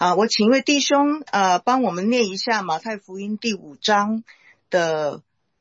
好，我请一位弟兄帮我们念一下马太福音第5章的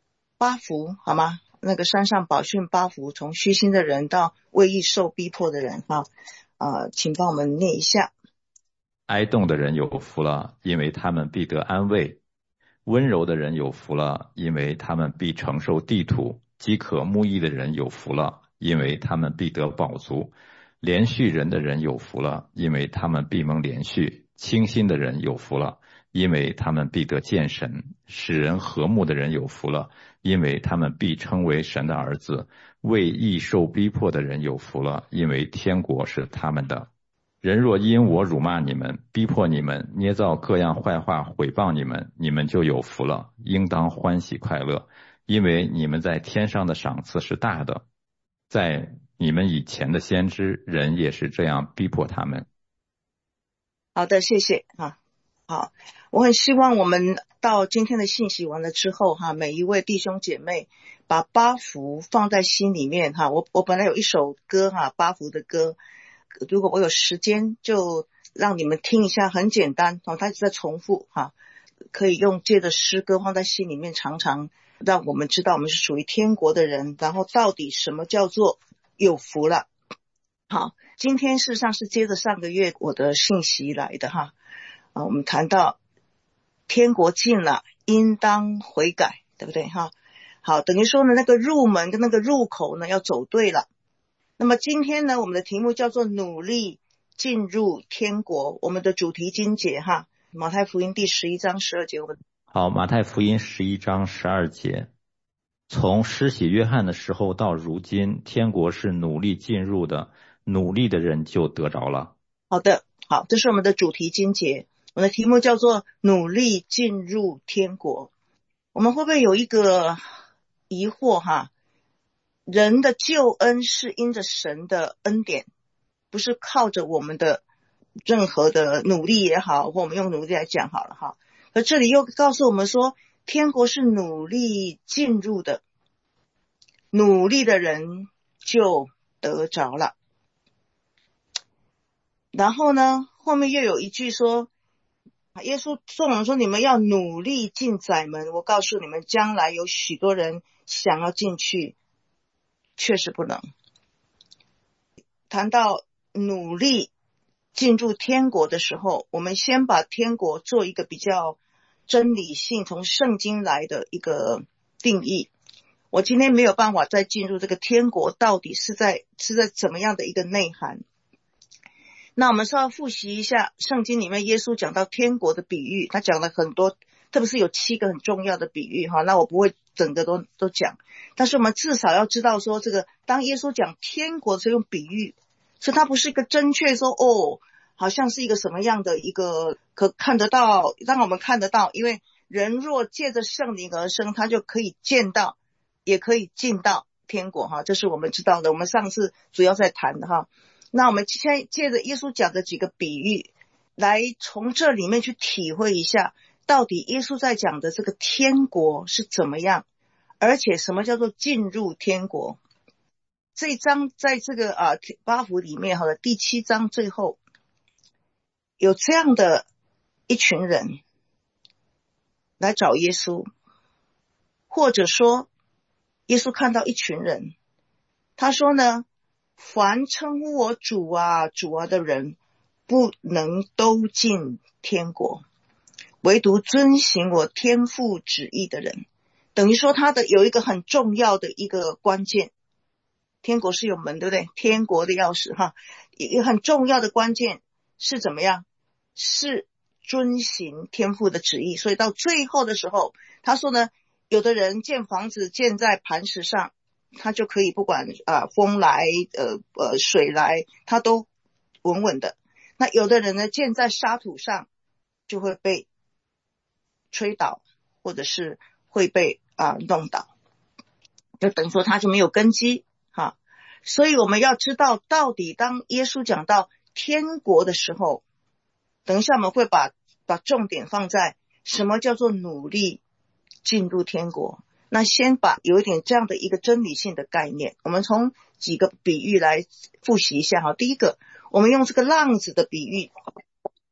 8福，好吗？那个山上宝训8福，从虚心的人到为义受逼迫的人请帮我们念一下。 哀恸的人有福了，因为他们必得安慰；温柔的人有福了，因为他们必承受地土；饥渴慕义的人有福了，因为他们必得饱足；连续人的人有福了，因为他们必蒙连续；清心的人有福了，因为他们必得见神；使人和睦的人有福了，因为他们必称为神的儿子；为义受逼迫的人有福了，因为天国是他们的。人若因我辱骂你们，逼迫你们，捏造各样坏话毁谤你们，你们就有福了，应当欢喜快乐，因为你们在天上的赏赐是大的。在你们以前的先知，人也是这样逼迫他们。 好的，谢谢好，我很希望我们到今天的信息完了之后每一位弟兄姐妹把8福放在心里面我本来有一首歌8福的歌，如果我有时间就让你们听一下，很简单它一直在重复可以用借着诗歌放在心里面，常常让我们知道我们是属于天国的人，然后到底什么叫做有福了。好，今天事实上是接着上个月我的信息来的我们谈到天国近了，应当悔改，对不对好，等于说呢，那个入门跟那个入口呢要走对了。那么今天呢，我们的题目叫做努力进入天国，我们的主题经节马太福音第11章12节。 好，马太福音11章12节，从施洗约翰的时候到如今，天国是努力进入的，努力的人就得着了。 好的，好，这是我们的主题经节，我们的题目叫做努力进入天国。我们会不会有一个疑惑人的救恩是因着神的恩典，不是靠着我们的任何的努力也好，或我们用努力来讲好了而这里又告诉我们说，天国是努力进入的，努力的人就得着了。然后呢，后面又有一句说，耶稣说我们说，你们要努力进窄门，我告诉你们，将来有许多人想要进去，确实不能。谈到努力进入天国的时候，我们先把天国做一个比较真理性从圣经来的一个定义。我今天没有办法再进入这个天国到底是在怎么样的一个内涵。那我们稍微复习一下圣经里面耶稣讲到天国的比喻，他讲了很多，特别是有7个很重要的比喻那我不会整个都讲，但是我们至少要知道说，这个当耶稣讲天国是用比喻，所以它不是一个正确说好像是一个什么样的一个可看得到，让我们看得到，因为人若借着圣灵而生，他就可以见到也可以进到天国这是我们知道的，我们上次主要在谈的那我们现在借着耶稣讲的几个比喻，来从这里面去体会一下，到底耶稣在讲的这个天国是怎么样，而且什么叫做进入天国。这一章在这个8福里面第7章最后有这样的一群人来找耶稣，或者说耶稣看到一群人，他说呢，凡称呼我主啊主啊的人，不能都进天国，唯独遵行我天父旨意的人。等于说他的有一个很重要的一个关键，天国是有门，对不对？天国的钥匙一个很重要的关键是怎么样？是遵行天父的旨意。所以到最后的时候，他说呢，有的人建房子建在磐石上，他就可以不管风来水来，他都稳稳的。那有的人呢，建在沙土上，就会被吹倒，或者是会被弄倒，就等于说他就没有根基所以我们要知道，到底当耶稣讲到天国的时候，等一下我们会把重点放在什么叫做努力进入天国。那先把有一点这样的一个真理性的概念，我们从几个比喻来复习一下第一个，我们用这个浪子的比喻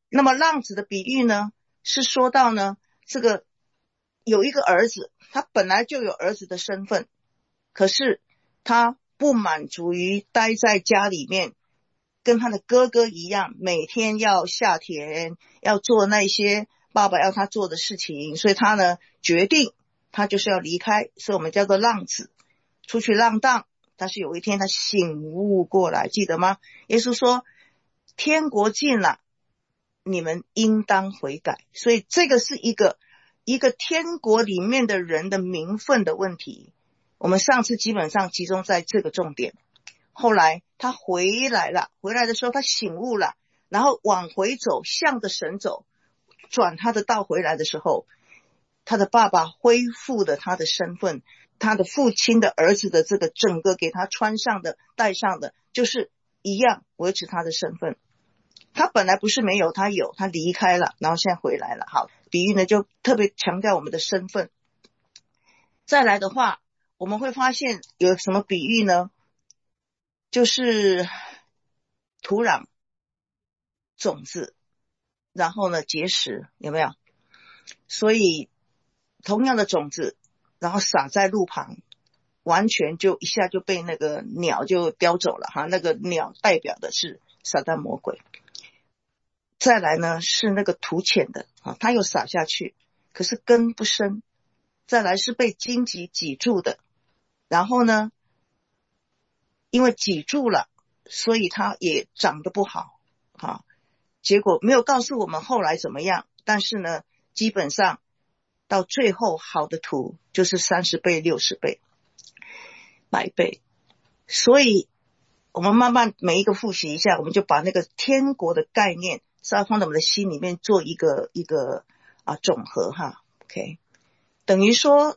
那么浪子的比喻呢，是说到呢，这个有一个儿子，他本来就有儿子的身份，可是他不满足于待在家里面，跟他的哥哥一样，每天要下田，要做那些爸爸要他做的事情，所以他呢决定他就是要离开，所以我们叫做浪子，出去浪荡。但是有一天他醒悟过来，记得吗？耶稣说天国近了，你们应当悔改。所以这个是一个天国里面的人的名分的问题，我们上次基本上集中在这个重点。后来他回来了，回来的时候他醒悟了，然后往回走，向着神走，转他的道回来的时候，他的爸爸恢复了他的身份，他的父亲的儿子的这个整个给他穿上的戴上的就是一样维持他的身份。他本来不是没有，他有，他离开了，然后现在回来了。好，比喻呢就特别强调我们的身份。再来的话，我们会发现有什么比喻呢？就是土壤、种子，然后呢结实，有没有？所以同样的种子，然后撒在路旁，完全就一下就被那个鸟就叼走了哈。那个鸟代表的是撒旦魔鬼。再来呢是那个土浅的啊，它又撒下去，可是根不深。再来是被荆棘挤住的，然后呢因为挤住了，所以它也长得不好啊。结果没有告诉我们后来怎么样，但是呢基本上到最后好的土就是30倍、60倍、100倍。所以我们慢慢每一个复习一下，我们就把那个天国的概念稍微放在我们的心里面做一个总和哈。 OK， 等于说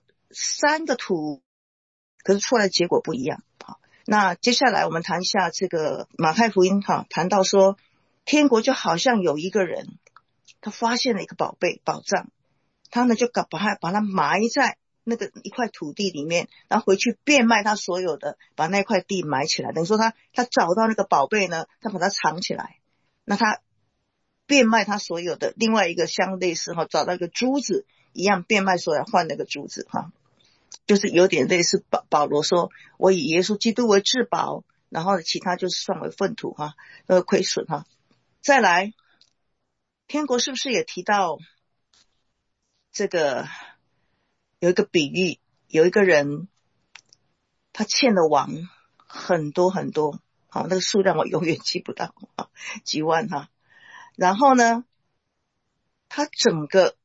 3个土，可是出来的结果不一样。好，那接下来我们谈一下这个马太福音哈，谈到说天国就好像有一个人，他发现了一个宝藏，他呢就把它埋在那个一块土地里面，然后回去变卖他所有的，把那块地埋起来。等于说他找到那个宝贝呢，他把它藏起来，那他变卖他所有的。另外一个像类似找到一个珠子一样，变卖所有换那个珠子就是有点类似保罗说我以耶稣基督为至宝，然后其他就是算为粪土亏损再来天国是不是也提到这个有一个比喻，有一个人他欠了王很多很多，那个数量我永远记不到几万然后呢他整个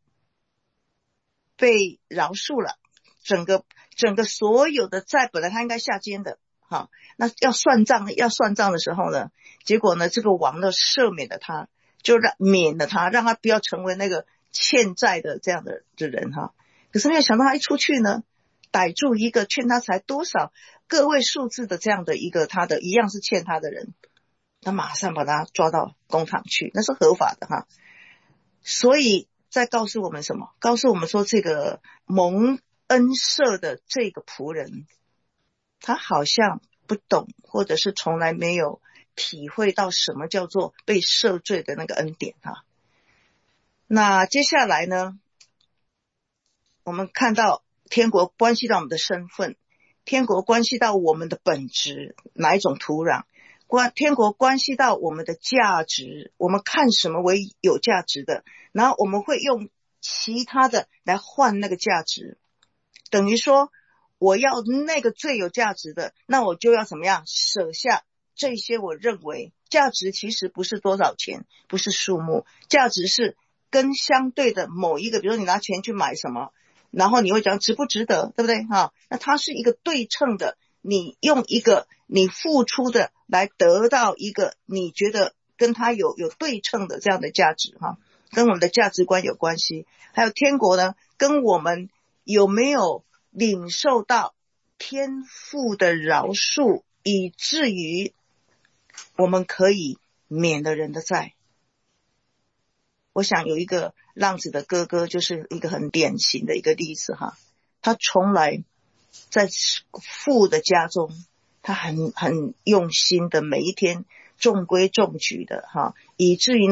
被饶恕了，整个所有的债本来他应该下监的那要算账的时候呢，结果呢这个王呢赦免了他，就免了他，让他不要成为那个欠债的这样的人可是没有想到他一出去呢，逮住一个欠他才多少个位数字的这样的一个他的一样是欠他的人，他马上把他抓到公堂去，那是合法的所以再告诉我们什么？告诉我们说这个蒙恩赦的这个仆人，他好像不懂，或者是从来没有体会到什么叫做被赦罪的那个恩典那接下来呢，我们看到天国关系到我们的身份，天国关系到我们的本质，哪一种土壤，天国关系到我们的价值，我们看什么为有价值的，然后我们会用其他的来换那个价值。等于说我要那个最有价值的，那我就要怎么样舍下这些我认为价值其实不是多少钱，不是数目，价值是跟相对的某一个，比如说你拿钱去买什么，然后你会讲值不值得，对不对那它是一个对称的，你用一个你付出的来得到一个你觉得跟它有对称的这样的价值跟我们的价值观有关系。还有天国呢，跟我们有没有领受到天父的饶恕，以至于我们可以免了人的债。我想有一个浪子的哥哥就是一个很典型的一个例子他从来在父的家中，他很用心的每一天中规中矩的以至于呢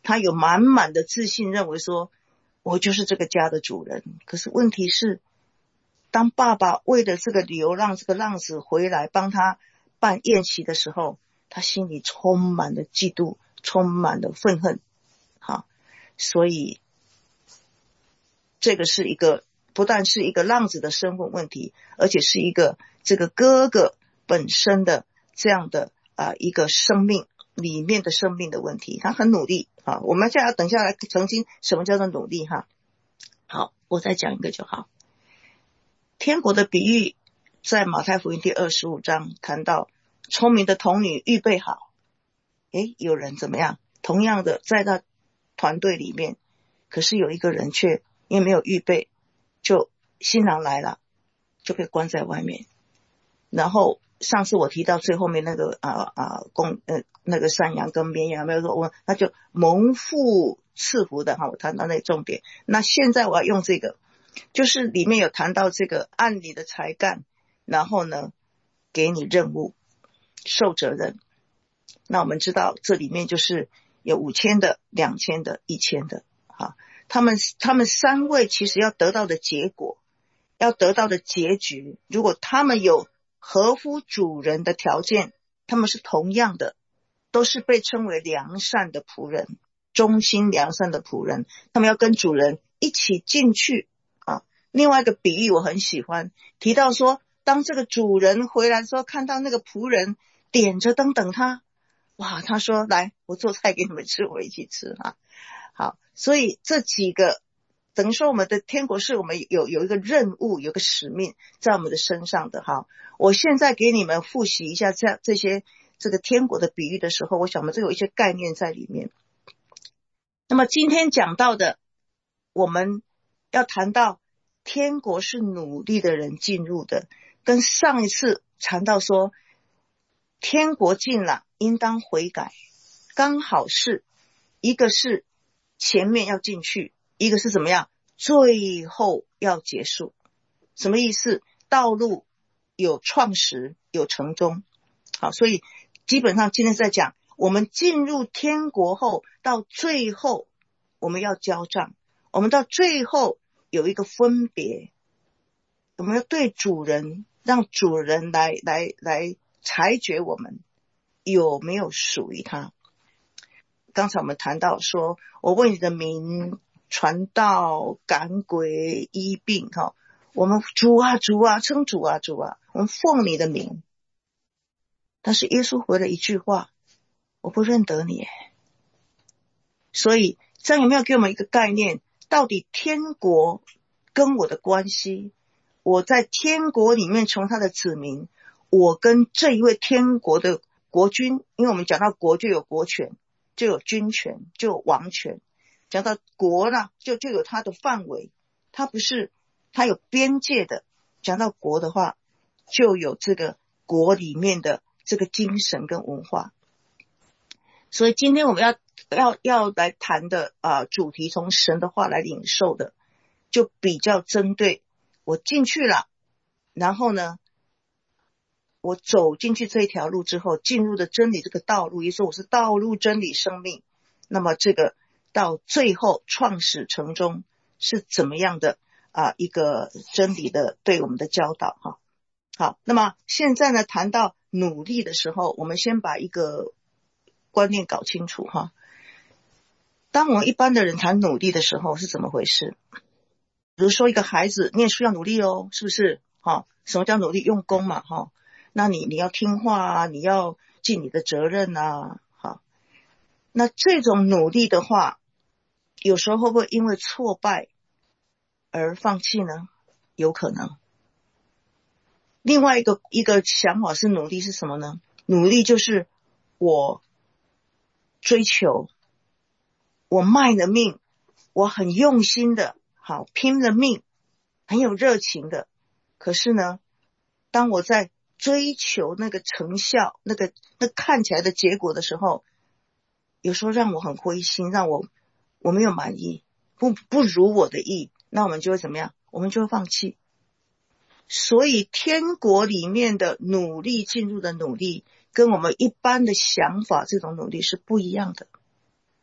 他有满满的自信，认为说我就是这个家的主人。可是问题是，当爸爸为了这个流浪这个浪子回来帮他办宴席的时候，他心里充满了嫉妒，充满了愤恨。好，所以这个是一个不但是一个浪子的身份问题，而且是一个这个哥哥本身的这样的一个生命里面的生命的问题。他很努力啊，我们现在等下来澄清什么叫做努力哈。好，我再讲一个就好。天国的比喻在马太福音第25章谈到，聪明的童女预备好，有人怎么样？同样的在他团队里面，可是有一个人却因为没有预备，就新郎来了就被关在外面。然后上次我提到最后面那个那个山羊跟绵羊，没有说那就蒙父赐福的哈，我谈到那个重点。那现在我要用这个，就是里面有谈到这个按你的才干，然后呢给你任务，受责任。那我们知道这里面就是有5000的、2000的、1000的。好，他们3位其实要得到的结果，要得到的结局，如果他们有合乎主人的条件，他们是同样的，都是被称为良善的仆人，忠心良善的仆人，他们要跟主人一起进去啊。另外一个比喻我很喜欢，提到说当这个主人回来的时候，看到那个仆人点着灯等他，哇，他说来，我做菜给你们吃，我一起吃啊。好，所以这几个等于说我们的天国是我们有一个任务，有个使命在我们的身上的。好，我现在给你们复习一下这些这个天国的比喻的时候，我想我们这有一些概念在里面。那么今天讲到的，我们要谈到天国是努力的人进入的，跟上一次谈到说天国近了应当悔改，刚好是一个是前面要进去，一个是怎么样最后要结束。什么意思？道路有创始有成终。好，所以基本上今天在讲我们进入天国后，到最后我们要交账，我们到最后有一个分别，我们要对主人，让主人来裁决我们有没有属于他。刚才我们谈到说，我为你的名传道赶鬼医病，我们主啊主啊称主啊主啊，我们奉你的名。但是耶稣回了一句话，我不认得你。所以这样有没有给我们一个概念，到底天国跟我的关系，我在天国里面从他的子民，我跟这一位天国的国君，因为我们讲到国就有国权，就有军权，就有王权。讲到国呢，就有它的范围，它不是它有边界的。讲到国的话，就有这个国里面的这个精神跟文化。所以今天我们要来谈的主题，从神的话来领受的，就比较针对我进去了，然后呢我走进去这一条路之后，进入的真理这个道路，也说我是道路真理生命，那么这个到最后创始成终是怎么样的一个真理的对我们的教导哈。好，那么现在呢谈到努力的时候，我们先把一个观念搞清楚哈。当我们一般的人谈努力的时候是怎么回事？比如说一个孩子念书要努力哦，是不是？什么叫努力？用功嘛那你要听话你要尽你的责任好，那这种努力的话，有时候会不会因为挫败而放弃呢？有可能。另外一个想法是努力是什么呢？努力就是我追求，我卖了命，我很用心的好拼了命，很有热情的。可是呢，当我在追求那个成效，那看起来的结果的时候，有时候让我很灰心，让我没有满意，不如我的意，那我们就会怎么样？我们就会放弃。所以天国里面的努力，进入的努力，跟我们一般的想法这种努力是不一样的。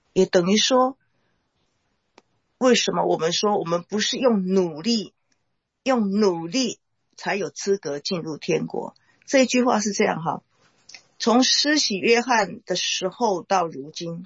也等于说，为什么我们说我们不是用努力才有资格进入天国？这一句话是这样哈，从施洗约翰的时候到如今，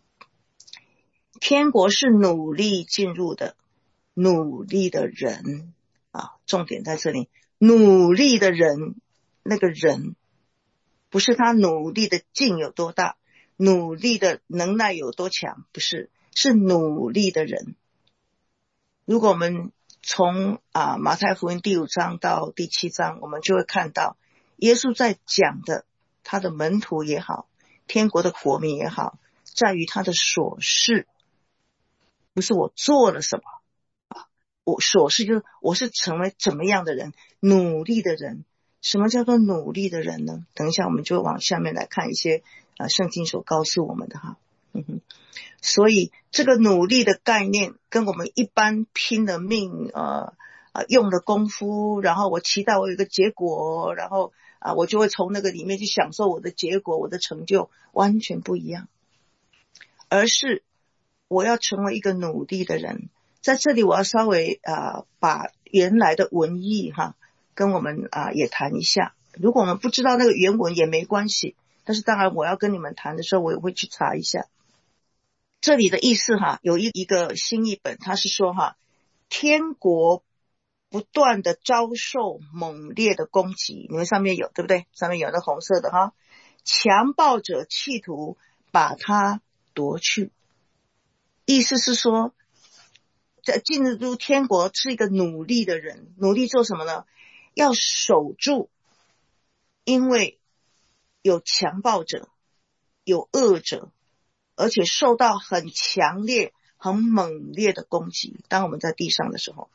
天国是努力进入的，努力的人啊，重点在这里，努力的人，那个人不是他努力的劲有多大，努力的能耐有多强，不是，是努力的人。如果我们从马太福音第5章到第7章，我们就会看到耶稣在讲的他的门徒也好，天国的国民也好，在于他的所事，不是我做了什么我所事就是我是成为怎么样的人，努力的人。什么叫做努力的人呢？等一下我们就往下面来看一些圣经所告诉我们的哈。所以这个努力的概念跟我们一般拼了命用了功夫，然后我期待我有一个结果，然后我就会从那个里面去享受我的结果，我的成就，完全不一样。而是我要成为一个努力的人。在这里我要稍微把原来的文意跟我们也谈一下。如果我们不知道那个原文也没关系，但是当然我要跟你们谈的时候我也会去查一下。这里的意思有一个新译本，它是说天国不断的遭受猛烈的攻击，你们上面有对不对？上面有那红色的强暴者企图把它夺去。意思是说进入天国是一个努力的人，努力做什么呢？要守住，因为有强暴者，有恶者，而且受到很强烈很猛烈的攻击。当我们在地上的时候，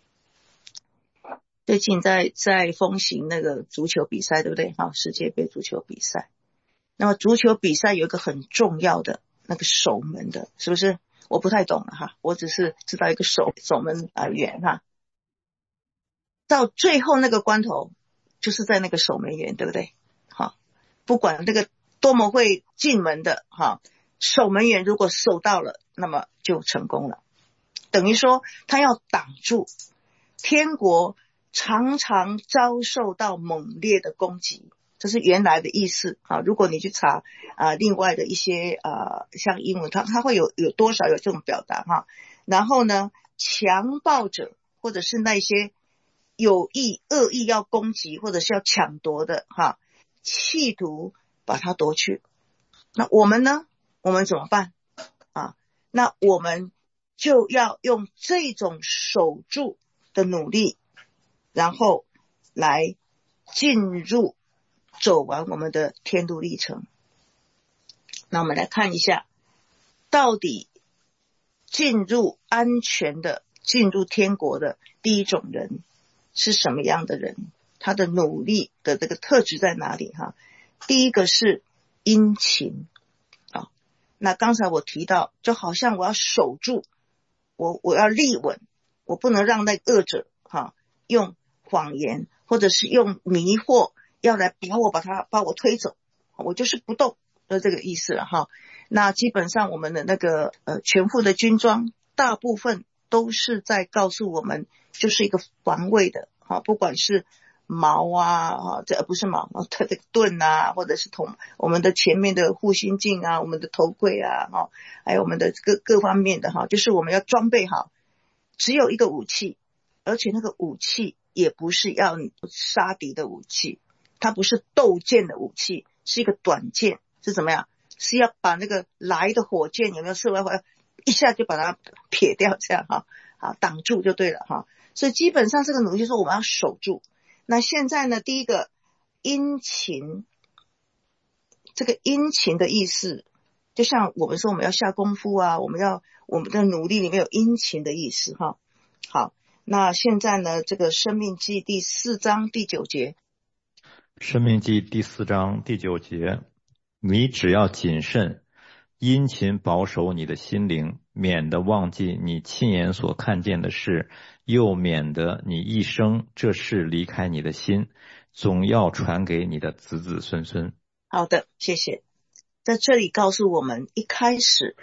最近在风行那个足球比赛对不对？世界杯足球比赛，那么足球比赛有一个很重要的那个守门的，是不是？我不太懂了我只是知道一个守门员到最后那个关头就是在那个守门员，对不对？不管那个多么会进门的守门员如果守到了，那么就成功了。等于说他要挡住。天国常常遭受到猛烈的攻击，这是原来的意思如果你去查另外的一些像英文它会有多少有这种表达然后呢，强暴者或者是那些有意恶意要攻击或者是要抢夺的企图把它夺去。那我们呢？我们怎么办那我们就要用这种守住的努力，然后来进入走完我们的天路历程。那我们来看一下，到底进入安全的进入天国的第一种人是什么样的人，他的努力的这个特质在哪里第一个是殷勤那刚才我提到，就好像我要守住，我要立稳，我不能让那个恶者用谎言或者是用迷惑要来把我推走，我就是不动，就这个意思了那基本上我们的那个全副的军装大部分都是在告诉我们就是一个防卫的不管是矛这不是矛，它的盾或者是我们的前面的护心镜我们的头盔还有我们的各方面的就是我们要装备好，只有一个武器，而且那个武器也不是要杀敌的武器，它不是斗剑的武器，是一个短剑，是怎么样？是要把那个来的火箭有没有射完回来，一下就把它撇掉，这样挡住就对了所以基本上这个努力就是我们要守住。那现在呢，第一个殷勤，这个殷勤的意思就像我们说我们要下功夫我们的努力里面有殷勤的意思好，那现在呢，这个申命记第4章第9节， 申命记第4章第9节，你只要谨慎殷勤保守你的心灵，免得忘记你亲眼所看见的事，又免得你一生这事离开你的心，总要传给你的子子孙孙。 好的，谢谢。在这里告诉我们，一开始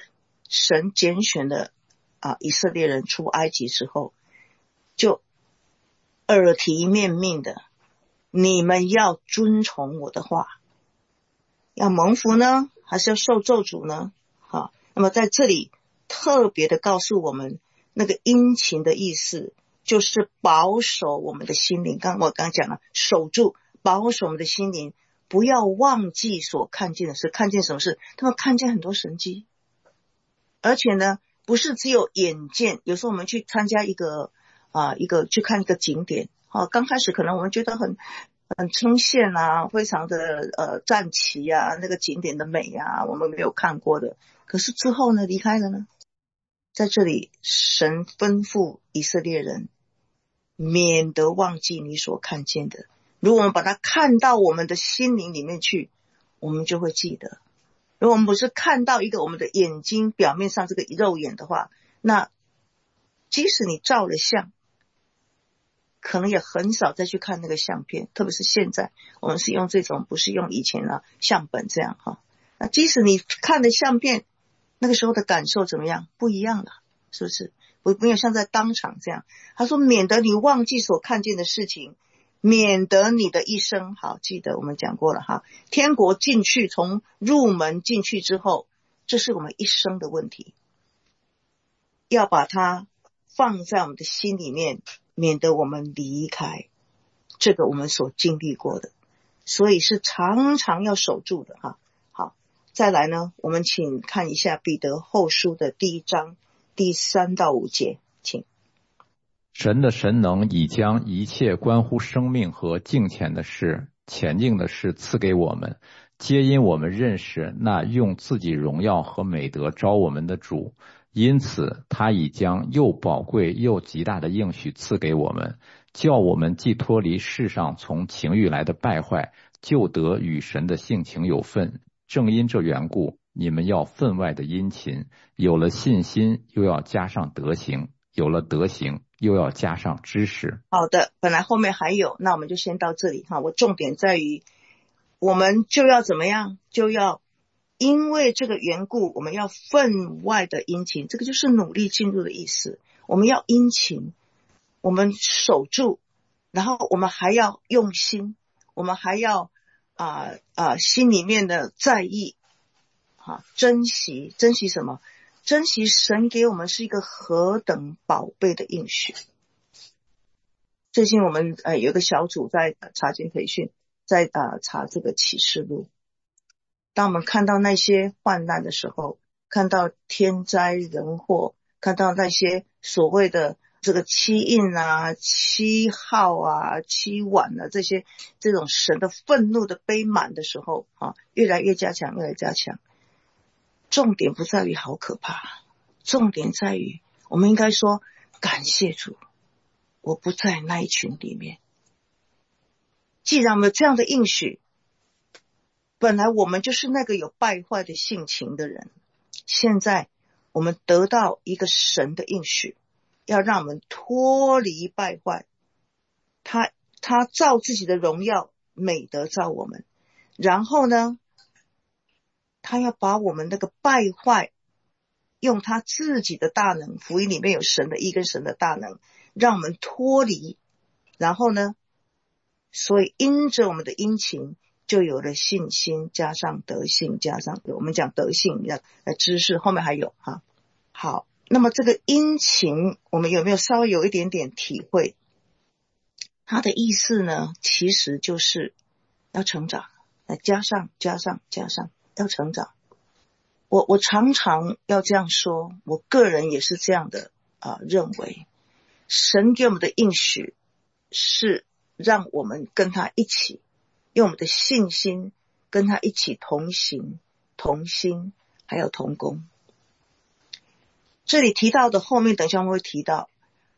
神拣选了以色列人出埃及之后，就耳提面命的，你们要遵从我的话，要蒙福呢，还是要受咒诅呢？好，那么在这里特别的告诉我们，那个殷勤的意思就是保守我们的心灵。我刚讲了，守住保守我们的心灵，不要忘记所看见的事。看见什么事？他们看见很多神迹，而且呢不是只有眼见。有时候我们去参加一个去看一个景点，刚开始可能我们觉得很称羡啊，非常的赞奇啊，那个景点的美啊，我们没有看过的。可是之后呢，离开了呢，在这里神吩咐以色列人，免得忘记你所看见的。如果我们把它看到我们的心灵里面去，我们就会记得。如果我们不是看到一个我们的眼睛表面上这个肉眼的话，那即使你照了相，可能也很少再去看那个相片。特别是现在我们是用这种，不是用以前相本这样那即使你看了相片，那个时候的感受怎么样？不一样了，是不是？没有像在当场这样。他说免得你忘记所看见的事情，免得你的一生，好，记得我们讲过了天国进去，从入门进去之后，这是我们一生的问题，要把它放在我们的心里面，免得我们离开这个我们所经历过的，所以是常常要守住的好，再来呢，我们请看一下彼得后书的第1章第3到5节，请。 神的神能已将一切关乎生命和敬虔的事、前进的事赐给我们，皆因我们认识那用自己荣耀和美德召我们的主，因此他已将又宝贵又极大的应许赐给我们，叫我们既脱离世上从情欲来的败坏，就得与神的性情有份。正因这缘故，你们要分外的殷勤，有了信心又要加上德行，有了德行又要加上知识。 好的，本来后面还有，那我们就先到这里我重点在于我们就要怎么样，就要因为这个缘故，我们要分外的殷勤，这个就是努力进入的意思。我们要殷勤，我们守住，然后我们还要用心，我们还要心里面的在意珍惜什么？珍惜神给我们是一个何等宝贝的应许。最近我们有个小组在查经培训，在查这个启示录。当我们看到那些患难的时候，看到天灾人祸，看到那些所谓的这个七印七号七碗这种神的愤怒的悲满的时候越来越加强，越来越加强。重点不在于好可怕，重点在于我们应该说感谢主，我不在那一群里面。既然我们有这样的应许，本来我们就是那个有败坏的性情的人，现在我们得到一个神的应许，要让我们脱离败坏。他照自己的荣耀美德照我们，然后呢，他要把我们那个败坏用他自己的大能，福音里面有神的义跟神的大能，让我们脱离。然后呢，所以因着我们的殷勤，就有了信心，加上德性，加上我们讲德性知识，后面还有好，那么这个殷勤我们有没有稍微有一点点体会？它的意思呢，其实就是要成长，加上要成长。我常常要这样说，我个人也是这样的认为，神给我们的应许是让我们跟他一起，用我们的信心跟他一起同行、同心，还有同工。这里提到的后面等一下我们会提到，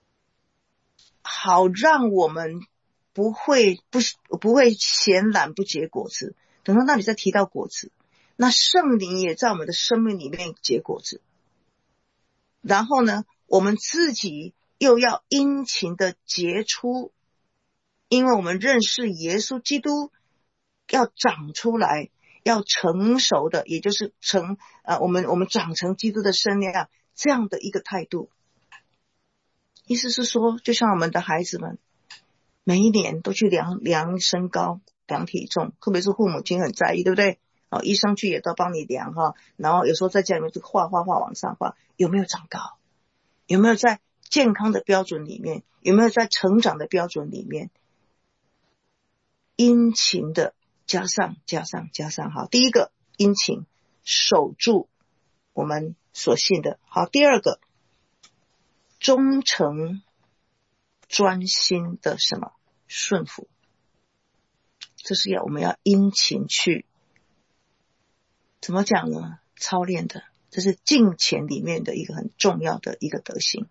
好让我们不会闲懒不结果子。等到那里再提到果子，那圣灵也在我们的生命里面结果子。然后呢，我们自己又要殷勤的结出，因为我们认识耶稣基督，要长出来， 要成熟的，也就是我们长成基督的身量，这样的一个态度。意思是说，就像我们的孩子们每一年都去量身高、量体重，特别是父母亲很在意，对不对？医生去也都帮你量哈，然后有时候在家里面就画往上画，有没有长高？有没有在健康的标准里面？有没有在成长的标准里面？殷勤的加上。好，第一个殷勤，守住我们所信的。好，第二个忠诚专心的什么顺服，这是我们要殷勤去怎么讲呢？操练的，这是敬虔里面的一个很重要的一个德行。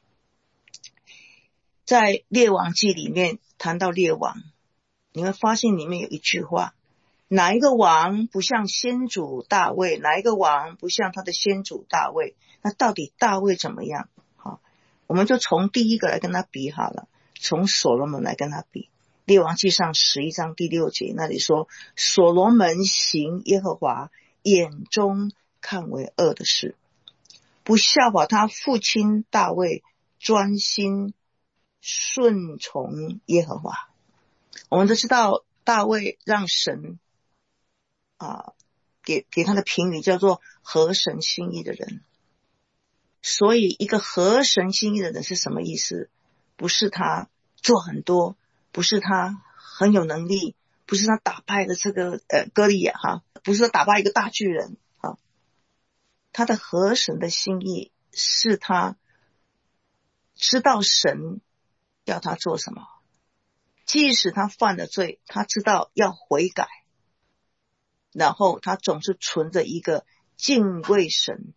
在列王记里面谈到列王，你会发现里面有一句话，哪一个王不像先祖大卫，哪一个王不像他的先祖大卫？那到底大卫怎么样？好，我们就从第一个来跟他比好了，从所罗门来跟他比。列王记上11章第6节那里说，所罗门行耶和华眼中看为恶的事，不效法他父亲大卫，专心顺从耶和华。我们都知道大卫让神给他的评语叫做合神心意的人。所以一个合神心意的人是什么意思？不是他做很多，不是他很有能力，不是他打败了这个歌利亚哈，不是他打败一个大巨人哈。他的合神的心意是他知道神要他做什么，即使他犯了罪，他知道要悔改，然后他总是存着一个敬畏神、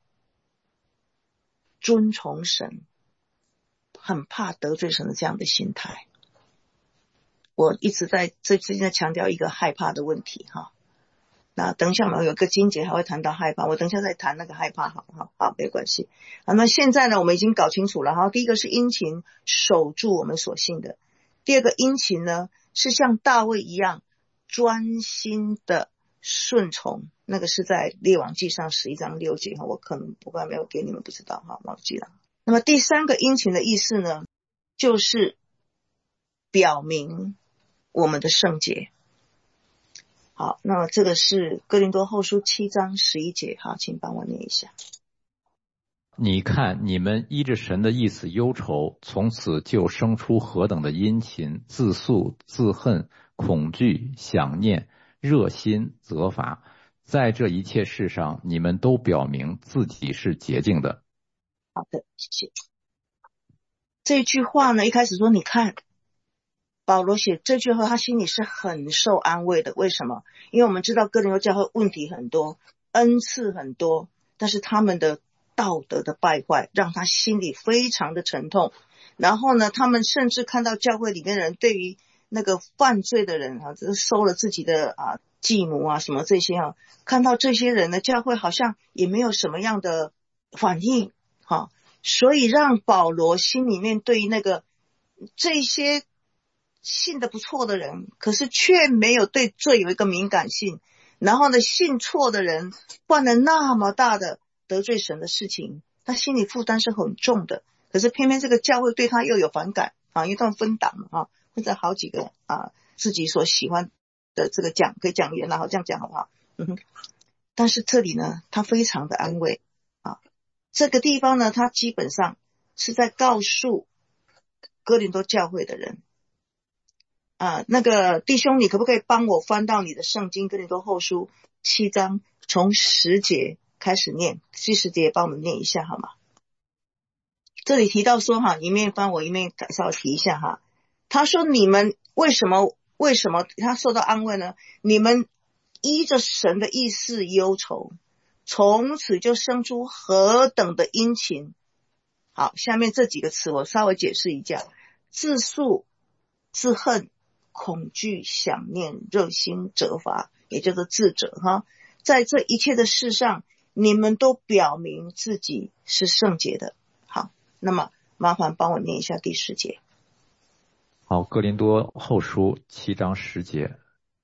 尊崇神、很怕得罪神的这样的心态。我一直在最近在强调一个害怕的问题哈。那等一下有一个经节还会谈到害怕，我等一下再谈那个害怕好，没关系。好，那现在呢我们已经搞清楚了哈。第一个是殷勤守住我们所信的，第二个殷勤呢是像大卫一样专心的顺从，那个是在列王记上11章6节哈，我可能没有给你们不知道哈，忘记了。那么第三个殷勤的意思呢，就是表明我们的圣洁。好，那么这个是哥林多后书7章11节，好，请帮我念一下。 你看你们依着神的意思忧愁，从此就生出何等的殷勤、自诉、自恨、恐惧、想念、热心、责罚，在这一切事上你们都表明自己是洁净的。 好的，谢谢。这句话呢，一开始说你看保罗写这句话，他心里是很受安慰的。为什么？因为我们知道哥林多教会问题很多，恩赐很多，但是他们的道德的败坏让他心里非常的沉痛。然后呢，他们甚至看到教会里面的人对于那个犯罪的人只是收了自己的继母什么这些看到这些人呢，教会好像也没有什么样的反应所以让保罗心里面对于那个这些信得不错的人，可是却没有对罪有一个敏感性，然后呢信错的人犯了那么大的得罪神的事情，他心里负担是很重的。可是偏偏这个教会对他又有反感因为他们分党或者好几个自己所喜欢的这个可以讲员这样讲好不好？但是这里呢他非常的安慰这个地方呢他基本上是在告诉哥林多教会的人那个弟兄，你可不可以帮我翻到你的圣经哥林多后书7章从10节开始念，第10节帮我们念一下好吗？这里提到说一面翻我一面稍微提一下他说你们为什么他受到安慰呢？你们依着神的意思忧愁，从此就生出何等的殷勤。好，下面这几个词我稍微解释一下：自诉、自恨、恐惧、想念、热心、责罚，也就是自责在这一切的事上，你们都表明自己是圣洁的。好，那么麻烦帮我念一下第10节。 好，哥林多后书7章10节，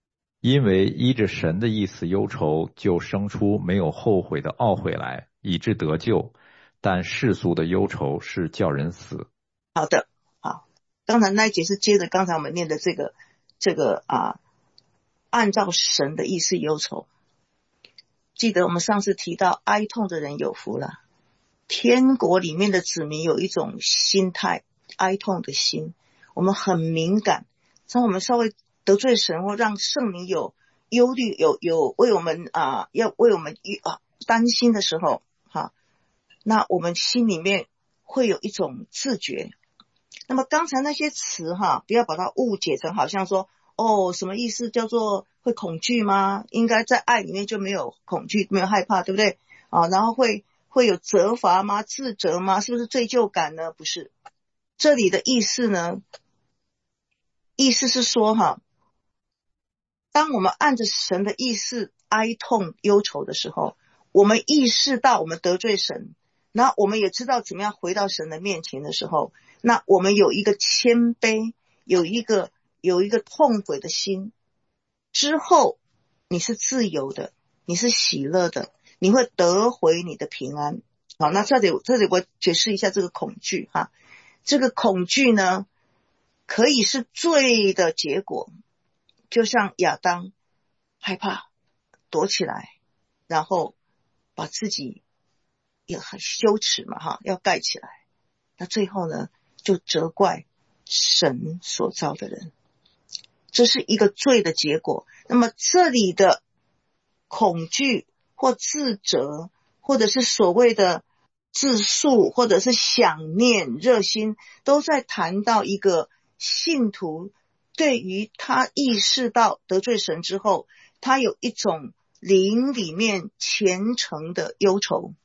因为依着神的意思忧愁，就生出没有后悔的懊悔来，以致得救。但世俗的忧愁是叫人死。 好的，好，刚才那一节是接着刚才我们念的这个按照神的意思忧愁。记得我们上次提到哀痛的人有福了，天国里面的子民有一种心态，哀痛的心，我们很敏感，当我们稍微得罪神或让圣灵有忧虑，有为我们要为我们担心的时候，那我们心里面会有一种自觉。那么刚才那些词不要把它误解成好像说什么意思，叫做会恐惧吗？应该在爱里面就没有恐惧，没有害怕，对不对？然后会有责罚吗？自责吗？是不是罪疚感呢？不是，这里的意思呢，意思是说当我们按着神的意思哀痛忧愁的时候，我们意识到我们得罪神，然后我们也知道怎么样回到神的面前的时候，那我们有一个谦卑，有一个痛悔的心之后，你是自由的，你是喜乐的，你会得回你的平安。好，那这里我解释一下这个恐惧这个恐惧呢，可以是罪的结果，就像亚当害怕躲起来，然后把自己也很羞耻嘛要盖起来，那最后呢就责怪神所造的人，这是一个罪的结果。那么这里的恐惧或自责，或者是所谓的自诉，或者是想念热心，都在谈到一个信徒对于他意识到得罪神之后，他有一种灵里面虔诚的忧愁，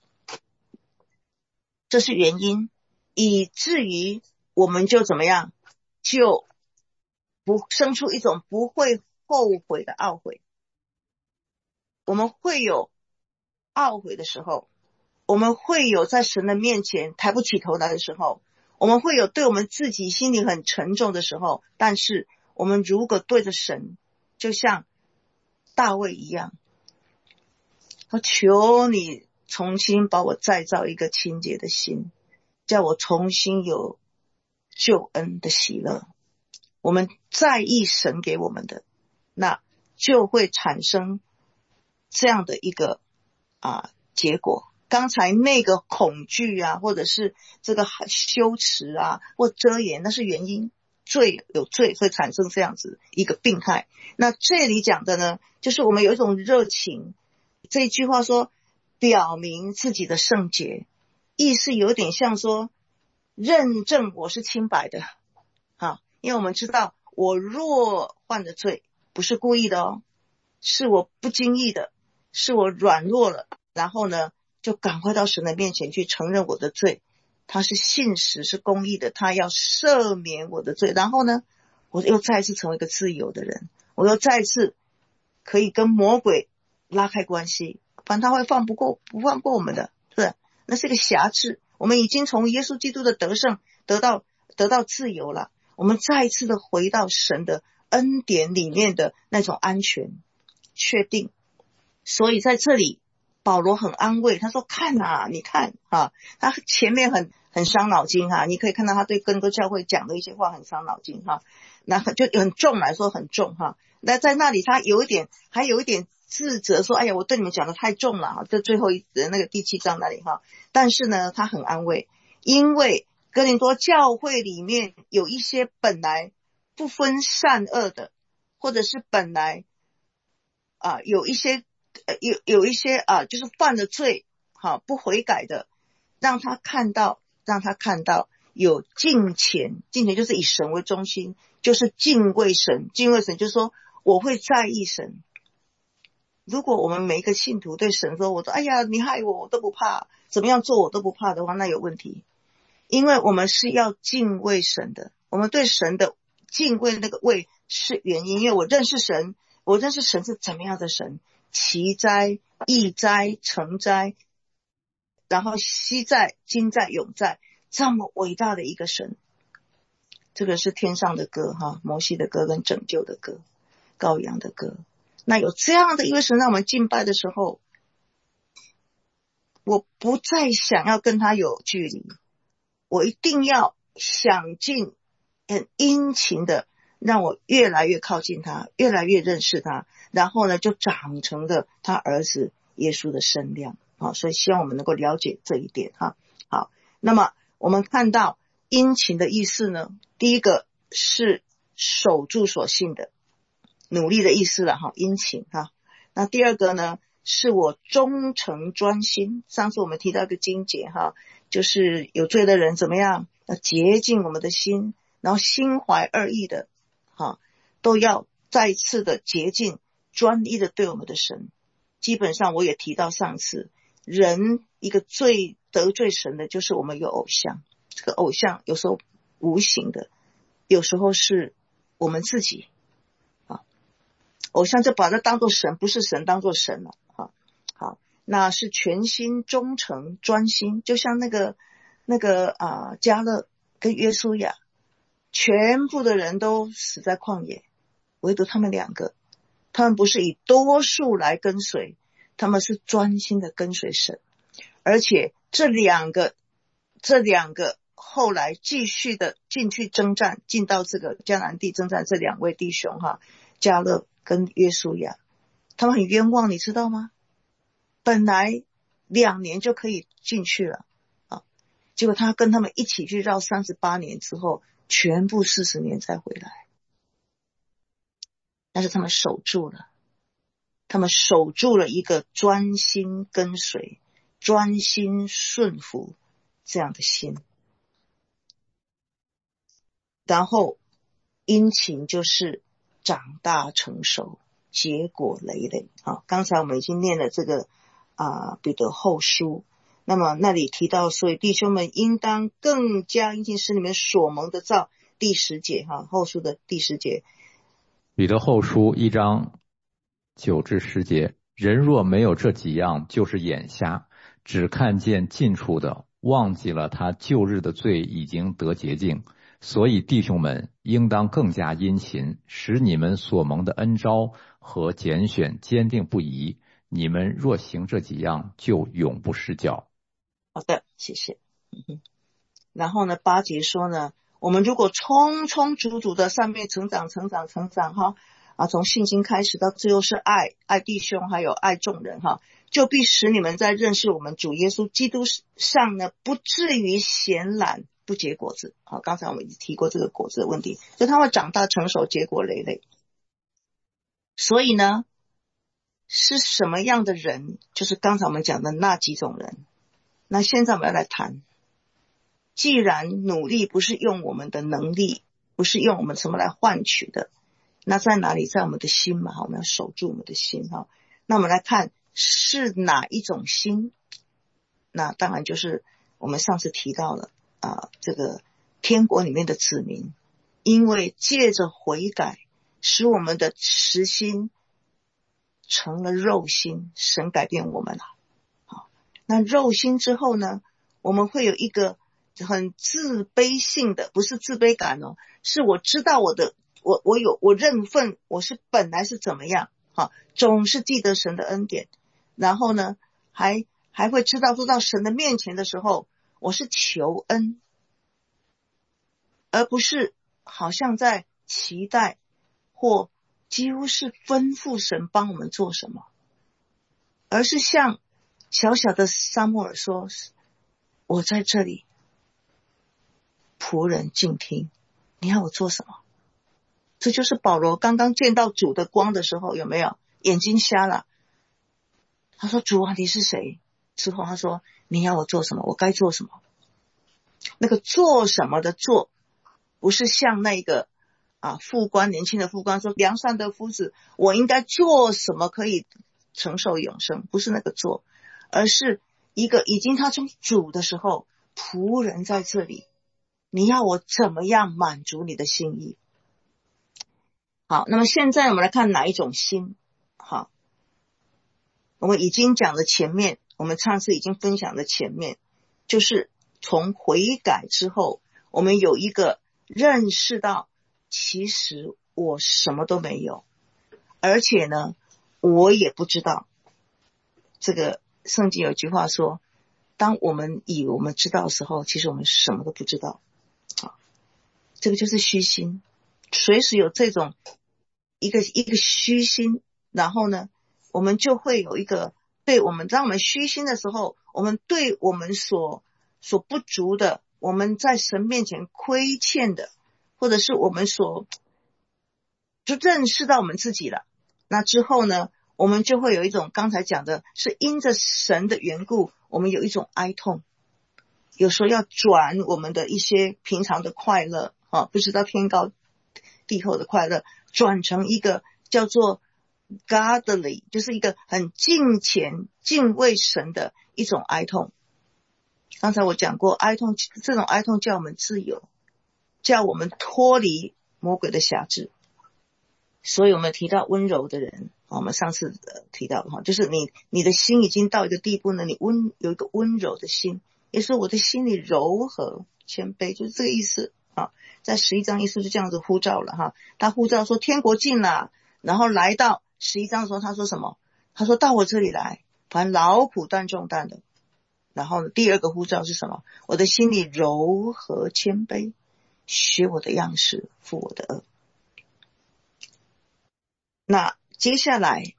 这是原因，以至于我们就怎么样，就不生出一种不会后悔的懊悔。我们会有懊悔的时候，我们会有在神的面前抬不起头来的时候，我们会有对我们自己心里很沉重的时候，但是我们如果对着神，就像大卫一样，我求你重新把我再造一个清洁的心，叫我重新有救恩的喜乐。我们在意神给我们的，那就会产生这样的一个结果。刚才那个恐惧或者是这个羞耻或遮掩，那是原因，有罪会产生这样子一个病态。那这里讲的呢，就是我们有一种热情，这一句话说表明自己的圣洁，意思有点像说认证我是清白的因为我们知道我若犯了罪不是故意的是我不经意的，是我软弱了，然后呢就赶快到神的面前去承认我的罪，他是信实是公义的，他要赦免我的罪，然后呢我又再一次成为一个自由的人，我又再一次可以跟魔鬼拉开关系，反正他会不放过我们的，是不是？那是个辖制，我们已经从耶稣基督的得胜得到自由了，我们再一次的回到神的恩典里面的那种安全确定。所以在这里保罗很安慰，他说看你看他前面很伤脑筋你可以看到他对哥林多教会讲的一些话很伤脑筋那就很重来说很重那在那里他还有一点自责说，哎呀我对你们讲的太重了这最后那个第7章那里但是呢他很安慰，因为哥林多教会里面有一些本来不分善恶的，或者是本来有一些就是犯了罪不悔改的，让他看到有敬虔就是以神为中心，就是敬畏神就是说我会在意神。如果我们每一个信徒对神说，我说哎呀你害我都不怕，怎么样做我都不怕的话，那有问题。因为我们是要敬畏神的，我们对神的敬畏那个畏是原因，因为我认识神是怎么样的神，奇哉异哉诚哉，然后昔在今在永在，这么伟大的一个神。这个是天上的歌摩西的歌跟拯救的歌，羔羊的歌。 那有这样的一位神让我们敬拜的时候，我不再想要跟他有距离，我一定要想尽很殷勤的让我越来越靠近他，越来越认识他，然后呢就长成了他儿子耶稣的身量。好，所以希望我们能够了解这一点哈。好，那么我们看到殷勤的意思呢，第一个是守住所信的，努力的意思了哈，殷勤哈。那第二个呢，是我忠诚专心。上次我们提到一个经节哈，就是有罪的人怎么样，要洁净我们的心，然后心怀二意的哈，都要再次的洁净，专一的对我们的神。基本上我也提到上次，人一个最得罪神的就是我们有偶像，这个偶像有时候无形的，有时候是我们自己啊，偶像就把它当作神，不是神当作神了啊。好，那是全心忠诚专心，就像那个迦勒跟约书亚，全部的人都死在旷野，唯独他们两个，他们不是以多数来跟随，他们是专心的跟随神。而且这两个后来继续的进去征战，进到这个迦南地征战，这两位弟兄哈，迦勒跟约书亚，他们很冤枉，你知道吗？本来2年就可以进去了啊，结果他跟他们一起去绕38年之后，全部40年再回来。但是他们守住了，一个专心跟随、专心顺服这样的心。然后殷勤就是长大成熟，结果累累。好，刚才我们已经念了这个彼得后书，那么那里提到，所以弟兄们应当更加殷勤，使你们所蒙的召。第10节哈，后书的第10节， 彼得后书1章9至10节，人若没有这几样，就是眼瞎，只看见近处的，忘记了他旧日的罪已经得洁净。所以弟兄们应当更加殷勤，使你们所蒙的恩召和拣选坚定不移。你们若行这几样，就永不失脚。 好的，谢谢。然后呢8节说呢，我们如果充充足足的上面成长哈从信心开始到最后是爱弟兄还有爱众人哈，就必使你们在认识我们主耶稣基督上呢，不至于闲懒不结果子。好，刚才我们已经提过这个果子的问题，就他会长大成熟，结果累累。所以呢，是什么样的人，就是刚才我们讲的那几种人。那现在我们要来谈，既然努力不是用我们的能力，不是用我们什么来换取的，那在哪里？在我们的心嘛，我们要守住我们的心哈。那我们来看是哪一种心？那当然就是我们上次提到了这个天国里面的子民，因为借着悔改，使我们的实心成了肉心，神改变我们了。好，那肉心之后呢，我们会有一个很自卑性的，不是自卑感哦，是我知道我认份，我是本来是怎么样，好，总是记得神的恩典，然后呢还会知道说到神的面前的时候，我是求恩，而不是好像在期待或几乎是吩咐神帮我们做什么，而是像小小的撒母耳说，我在这里，仆人静听，你要我做什么？这就是保罗刚刚见到主的光的时候，有没有眼睛瞎了？他说，主啊，你是谁？之后他说，你要我做什么？我该做什么？那个做什么的做，不是像那个副官，年轻的副官说，良善的夫子，我应该做什么可以承受永生？不是那个做，而是一个已经他从主的时候，仆人在这里，你要我怎么样满足你的心意？好，那么现在我们来看哪一种心。好，我们已经讲了前面，我们上次已经分享了前面，就是从悔改之后，我们有一个认识到，其实我什么都没有，而且呢， 我也不知道。这个圣经有句话说，当我们以为我们知道的时候，其实我们什么都不知道。这个就是虚心，随时有这种一个虚心，然后呢，我们就会有一个当我们虚心的时候，我们对我们所不足的，我们在神面前亏欠的，或者是我们就认识到我们自己了。那之后呢，我们就会有一种刚才讲的是因着神的缘故，我们有一种哀痛，有时候要转我们的一些平常的快乐不知道天高地厚的快乐，转成一个叫做 godly， 就是一个很敬虔敬畏神的一种哀痛。刚才我讲过，这种哀痛叫我们自由，叫我们脱离魔鬼的辖制。所以我们提到温柔的人，我们上次提到就是你的心已经到一个地步呢，你有一个温柔的心，也是我的心里柔和谦卑，就是这个意思在11章意思就这样子呼召了他呼召说天国近了，然后来到11章的时候他说什么？他说到我这里来，凡劳苦担重担的。然后第二个呼召是什么？我的心里柔和谦卑，学我的样式，负我的恶。那接下来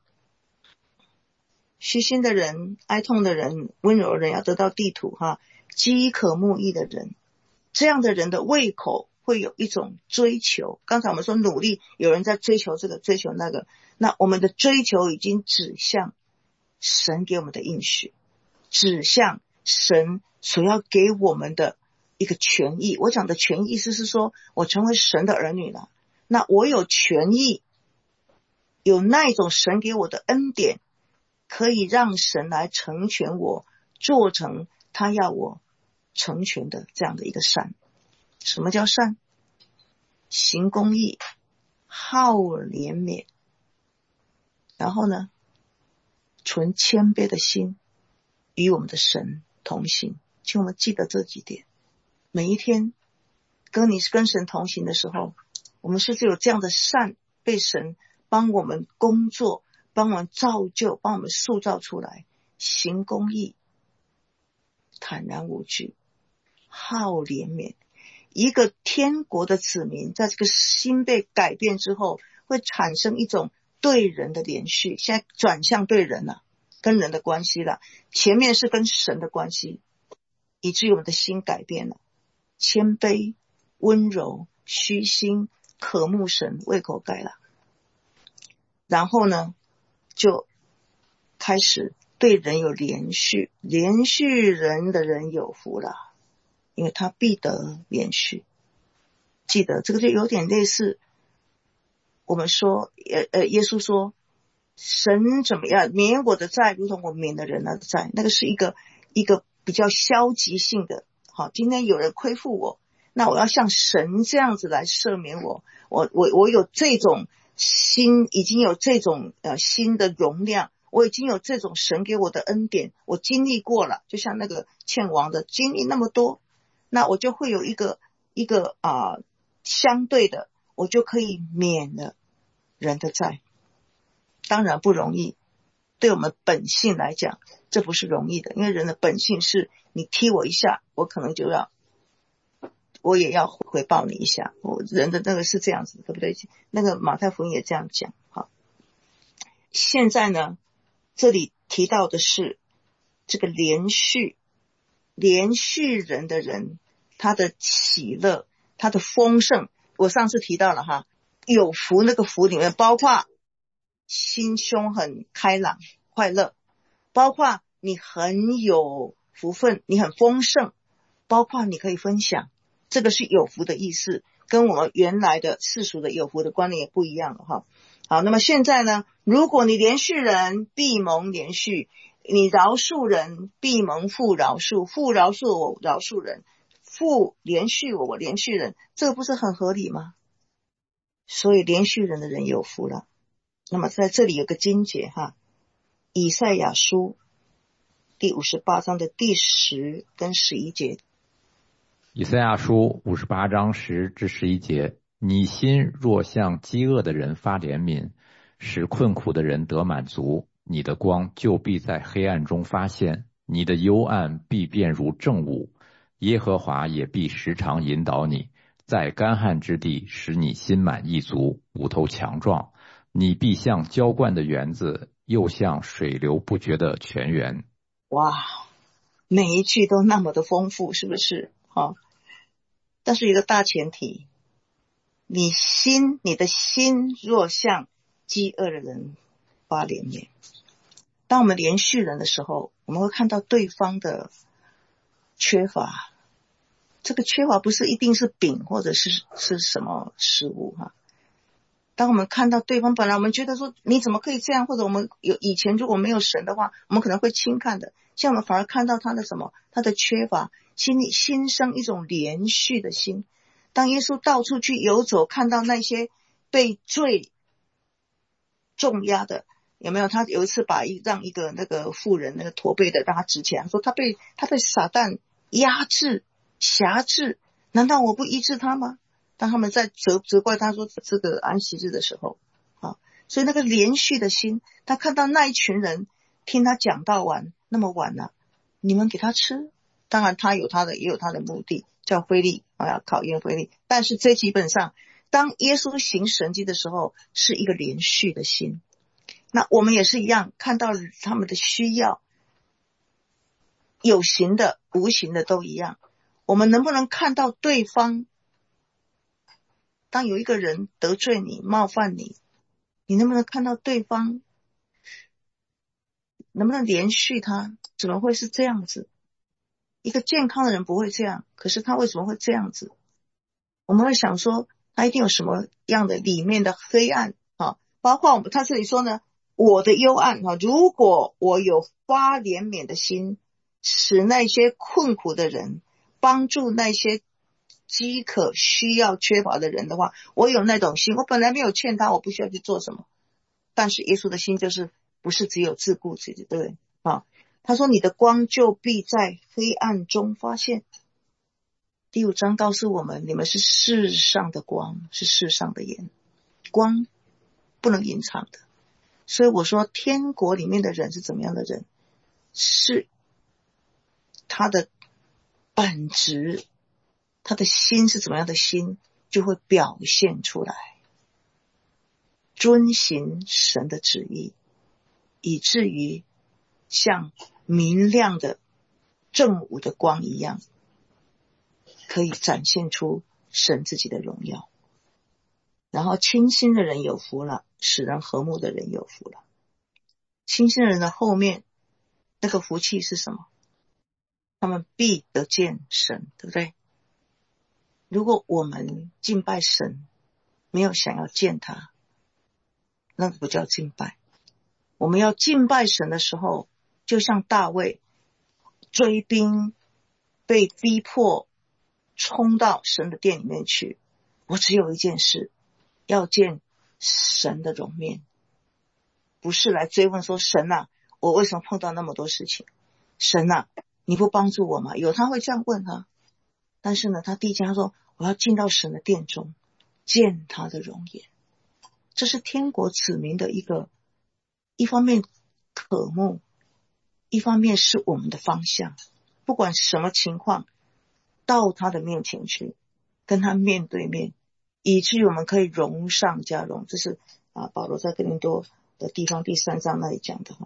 虚心的人、哀痛的人、温柔的人要得到地土饥渴慕义的人，这样的人的胃口会有一种追求。刚才我们说努力，有人在追求这个追求那个，那我们的追求已经指向神给我们的应许，指向神所要给我们的一个权益。我讲的权益意思是说，我成为神的儿女了，那我有权益，有那一种神给我的恩典，可以让神来成全我，做成他要我成全的这样的一个善。什么叫善？行公义，好怜悯，然后呢，存谦卑的心，与我们的神同行。请我们记得这几点，每一天跟神同行的时候，我们是不是有这样的善被神帮我们工作，帮我们造就，帮我们塑造出来？行公义，坦然无惧，好怜悯。一个天国的子民在这个心被改变之后，会产生一种对人的连续，现在转向对人了，跟人的关系了，前面是跟神的关系，以至于我们的心改变了，谦卑、温柔、虚心、渴慕神，胃口改了，然后呢就开始对人有连续人的人有福了，因为他必得连续。记得这个就有点类似我们说耶稣说神怎么样免我的债，如同我免了人的债，那个是一个比较消极性的。好，今天有人亏负我，那我要像神这样子来赦免我有这种心，已经有这种心的容量，我已经有这种神给我的恩典，我经历过了，就像那个欠王的经历那么多，那我就会有一个相对的，我就可以免了人的债。当然不容易，对我们本性来讲这不是容易的，因为人的本性是你踢我一下，我可能我也要回报你一下，人的那个是这样子，对不对？那个马太福音也这样讲。好，现在呢这里提到的是这个连续人的人，他的喜乐，他的丰盛。我上次提到了有福，那个福里面包括心胸很开朗快乐，包括你很有福分，你很丰盛，包括你可以分享，这个是有福的意思，跟我们原来的世俗的有福的观念也不一样了好，那么现在呢，如果你连续人，必蒙连续；你饶恕人，必蒙父饶恕。父饶恕我，饶恕人；父连续我，我连续人，这个不是很合理吗？所以连续人的人有福了。那么在这里有个经节以赛亚书第58章的第10跟11节。 以赛亚书58章10至11节，你心若向饥饿的人发怜悯， 使困苦的人得满足。你的光就必在黑暗中发现，你的幽暗必变如正午。耶和华也必时常引导你，在干旱之地使你心满意足，骨头强壮。你必像浇灌的园子，又像水流不绝的泉源。 哇，每一句都那么的丰富，是不是？但是一个大前提，你的心若像饥饿的人发怜悯。当我们连续人的时候，我们会看到对方的缺乏。这个缺乏不是一定是饼或者是什么食物当我们看到对方，本来我们觉得说你怎么可以这样，或者我们以前如果没有神的话，我们可能会轻看的，现在我们反而看到他的他的缺乏，心里心生一种连续的心。当耶稣到处去游走，看到那些被罪重压的，有没有？他有一次让一个那个妇人，那个驼背的，让他直起来，说他被撒旦压制辖制，难道我不医治他吗？当他们在责怪他说这个安息日的时候所以那个连续的心，他看到那一群人听他讲道完那么晚了，你们给他吃，当然他也有他的目的，叫非利要考验非利。但是这基本上当耶稣行神迹的时候是一个连续的心。那我们也是一样，看到他们的需要，有形的无形的都一样。我们能不能看到对方，当有一个人得罪你冒犯你，你能不能看到对方，能不能连续他？怎么会是这样子？一个健康的人不会这样，可是他为什么会这样子？我们会想说他一定有什么样的里面的黑暗包括他这里说呢，我的幽暗如果我有发怜悯的心，使那些困苦的人，帮助那些饥渴需要缺乏的人的话，我有那种心，我本来没有欠他，我不需要去做什么。但是耶稣的心就是不是只有自顾自己，对不对他说你的光就必在黑暗中发现。第5章告诉我们，你们是世上的光，是世上的盐，光不能隐藏的。所以我说天国里面的人是怎么样的人，是他的本质，他的心是怎么样的心，就会表现出来，遵行神的旨意，以至于像明亮的正午的光一样，可以展现出神自己的荣耀。然后清心的人有福了，使人和睦的人有福了。清心的人的后面那个福气是什么？他们必得见神，对不对？如果我们敬拜神没有想要见他，那个不叫敬拜。我们要敬拜神的时候，就像大卫追兵被逼迫冲到神的殿里面去，我只有一件事，要见神的容面，不是来追问说神我为什么碰到那么多事情，神你不帮助我吗？有他会这样问他，但是呢他第一件他说我要进到神的殿中见他的容颜。这是天国子民的一方面渴慕，一方面是我们的方向。不管什么情况，到他的面前去，跟他面对面，以至于我们可以荣上加荣。这是保罗在哥林多的地方第3章那里讲的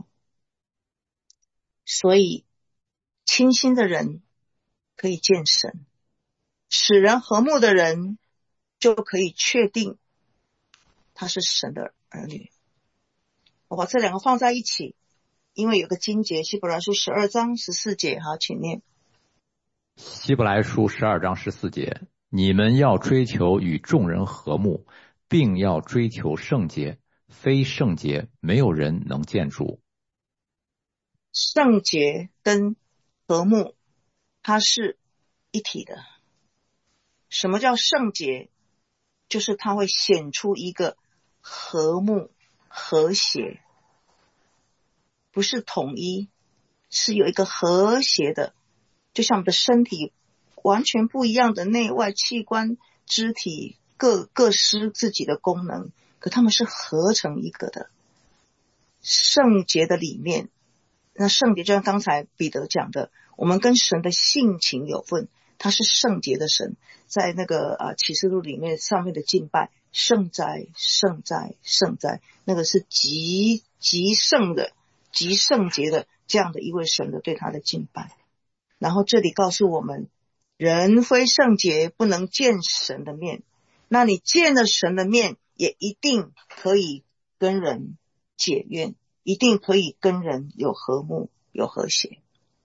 所以清心的人可以见神，使人和睦的人就可以确定他是神的儿女。我把这两个放在一起，因为有个经节，希伯来书12章14节请念。 希伯来书12章14节，你们要追求与众人和睦，并要追求圣洁，非圣洁没有人能见主。 圣洁跟和睦它是一体的。什么叫圣洁？就是它会显出一个和睦和谐，不是统一，是有一个和谐的，就像我们的身体完全不一样的内外器官肢体各施自己的功能， 可他们是合成一个的。圣洁的里面，那圣洁就像刚才彼得讲的，我们跟神的性情有份，他是圣洁的神。在那个启示录里面上面的敬拜，圣哉圣哉圣哉，那个是极圣的极圣洁的这样的一位神的对他的敬拜。然后这里告诉我们，人非圣洁不能见神的面，那你见了神的面也一定可以跟人解怨，一定可以跟人有和睦有和谐。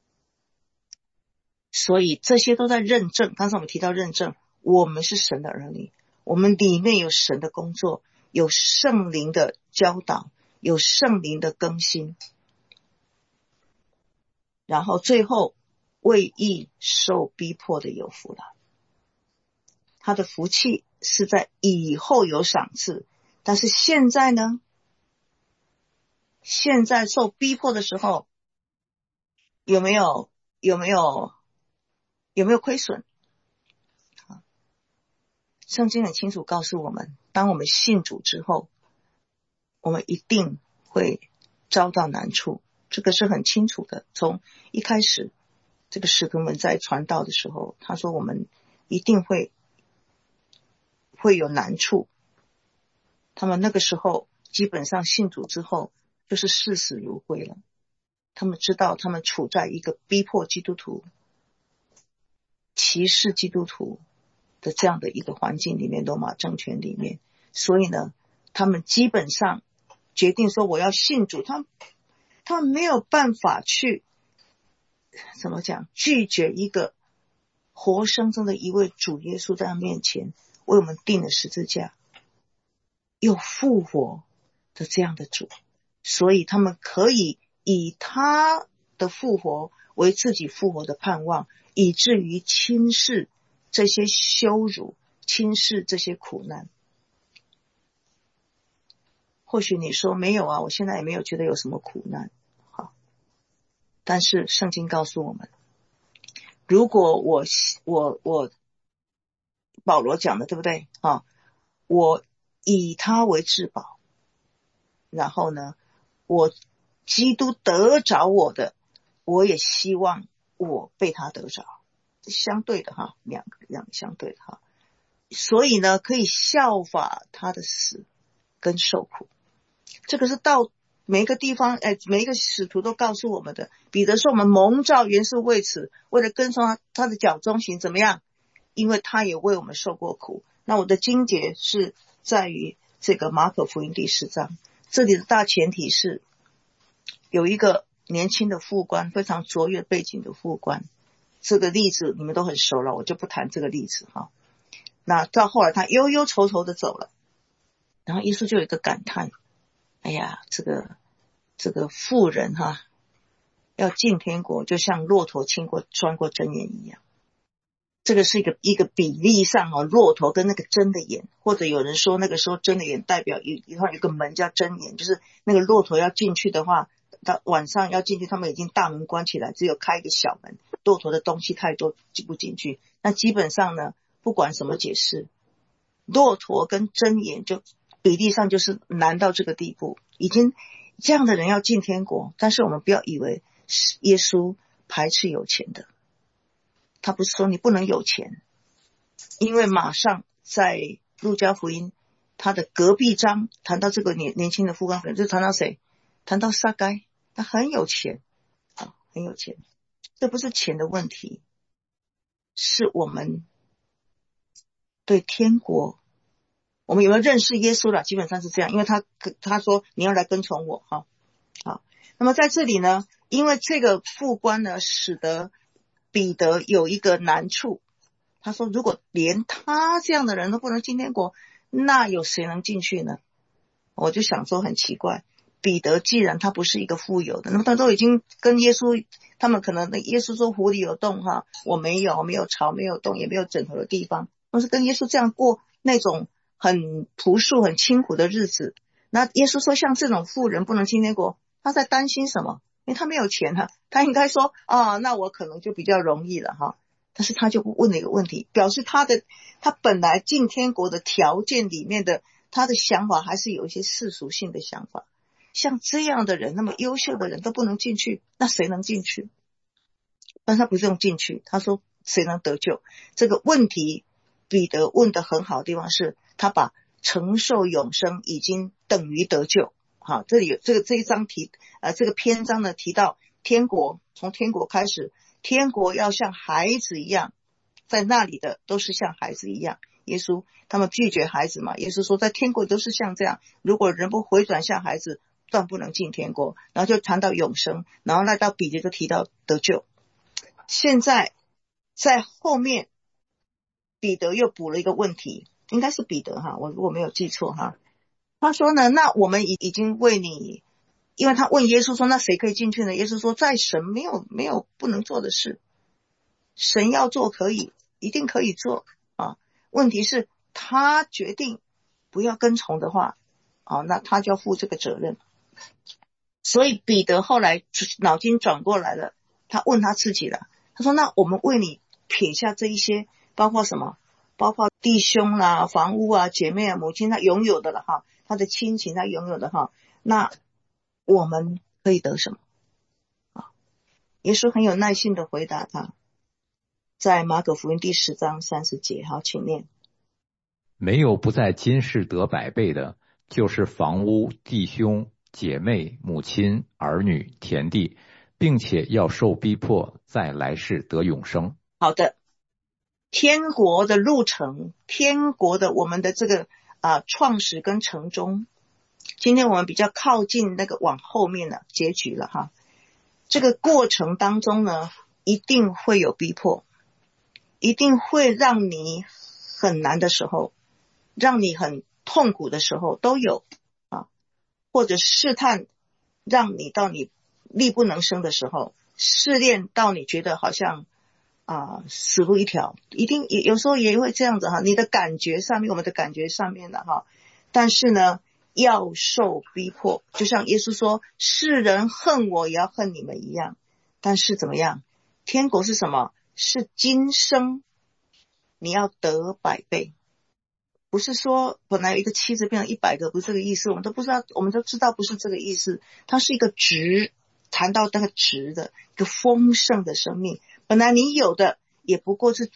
所以这些都在认证，刚才我们提到认证，我们是神的儿女，我们里面有神的工作，有圣灵的教导，有圣灵的更新。然后最后，为义受逼迫的有福了。他的福气是在以后有赏赐，但是现在呢？现在受逼迫的时候，有没有亏损？圣经很清楚告诉我们，当我们信主之后，我们一定会遭到难处，这个是很清楚的。从一开始这个使徒们在传道的时候，他说我们一定会有难处。他们那个时候基本上信主之后就是视死如归了，他们知道他们处在一个逼迫基督徒、歧视基督徒的这样的一个环境里面，罗马政权里面。所以呢，他们基本上决定说我要信主，他们没有办法去怎么讲拒绝一个活生生的一位主耶稣在他面前为我们钉了十字架又复活的这样的主，所以他们可以以他的复活为自己复活的盼望，以至于轻视这些羞辱，轻视这些苦难。或许你说没有啊，我现在也没有觉得有什么苦难。好，但是圣经告诉我们，如果我保罗讲的对不对啊？我以他为至宝，然后呢，我基督得着我的，我也希望我被他得着，相对的哈，两个相对的哈。所以呢，可以效法他的死跟受苦。这个是到每一个地方，每一个使徒都告诉我们的。彼得说我们蒙召原是为此，为了跟从他的脚中行，怎么样？因为他也为我们受过苦。那我的经节是在于这个马可福音第10章，这里的大前提是有一个年轻的副官，非常卓越背景的副官，这个例子你们都很熟了，我就不谈这个例子哈。那到后来他忧忧愁愁的走了，然后耶稣就有一个感叹，哎呀，这个妇人哈，要进天国就像骆驼穿过针眼一样。这个是一个比例上骆驼跟那个针的眼，或者有人说那个时候针的眼代表有个门叫针眼，就是那个骆驼要进去的话，到晚上要进去，他们已经大门关起来，只有开一个小门，骆驼的东西太多进不进去。那基本上呢，不管什么解释，骆驼跟针眼就比例上就是难到这个地步，已经这样的人要进天国。但是我们不要以为耶稣排斥有钱的，他不是说你不能有钱，因为马上在路加福音他的隔壁章谈到这个年轻的副官，就谈到谁？谈到撒该，他很有钱很有钱。这不是钱的问题，是我们对天国，我们有没有认识耶稣了？基本上是这样，因为他说你要来跟从我哈。好，那么在这里呢，因为这个副官呢，使得彼得有一个难处。他说如果连他这样的人都不能进天国，那有谁能进去呢？我就想说很奇怪，彼得既然他不是一个富有的，那么他都已经跟耶稣，他们可能耶稣说湖里有洞哈，我没有巢，没有洞，也没有枕头的地方，都是跟耶稣这样过那种很朴素很清苦的日子。那耶稣说像这种富人不能进天国，他在担心什么？因为他没有钱哈，他应该说那我可能就比较容易了哈。但是他就问了一个问题，表示他本来进天国的条件里面的他的想法还是有一些世俗性的想法。像这样的人，那么优秀的人都不能进去，那谁能进去？但他不用进去，他说谁能得救？这个问题彼得问得很好的地方是，他把承受永生已经等于得救。好，这里有这一章这个篇章呢提到天国，从天国开始，天国要像孩子一样，在那里的都是像孩子一样。耶稣他们拒绝孩子嘛，耶稣说在天国都是像这样，如果人不回转像孩子，断不能进天国。然后就谈到永生，然后来到彼得就提到得救。现在在后面彼得又补了一个问题，应该是彼得哈，我如果没有记错哈，他说呢，那我们已经为你，因为他问耶稣说那谁可以进去呢？耶稣说在神没有不能做的事，神要做可以，一定可以做啊。问题是他决定不要跟从的话，那他就要负这个责任。所以彼得后来脑筋转过来了，他问他自己了，他说那我们为你撇下这一些，包括什么？包括弟兄啦、房屋啊、姐妹啊、母亲他拥有的了哈，他的亲情他拥有的哈，那我们可以得什么？耶稣很有耐心的回答他，在马可福音第10章30节，好，请念。 没有不在今世得100倍的，就是房屋、弟兄、姐妹、母亲、儿女、田地，并且要受逼迫，在来世得永生。 好的，天国的路程，天国的我们的这个创始跟成终，今天我们比较靠近那个往后面的结局了哈。这个过程当中呢，一定会有逼迫，一定会让你很难的时候，让你很痛苦的时候都有啊，或者试探让你到你力不能生的时候，试炼到你觉得好像死路一条，一定有时候也会这样子哈，你的感觉上面，我们的感觉上面的哈，但是呢，要受逼迫，就像耶稣说，世人恨我也要恨你们一样。但是怎么样？天国是什么？是今生你要得100倍，不是说本来有一个妻子变成100个，不是这个意思，我们都不知道，我们都知道不是这个意思，它是一个值，谈到那个值的一个丰盛的生命。本来你有的也不过是